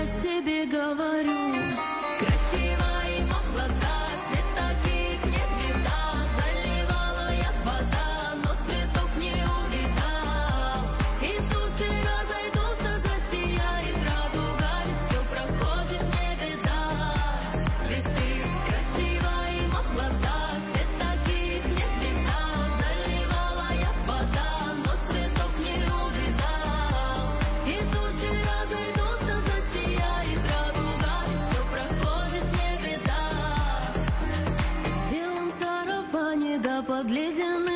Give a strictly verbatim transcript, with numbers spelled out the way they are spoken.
я себе говорю. Красива и молода, свет таких не видал. Заливала я вода, но цветок не увидал. И тучи разойдутся, засияет радуга, ведь все проходит, не беда. Ведь ты красива и молода, свет таких не видал. Заливала я вода, но цветок не увидал. И тучи разойдутся, засияет радуга, ведь все проходит, не беда. В белом сарафане да под ледяным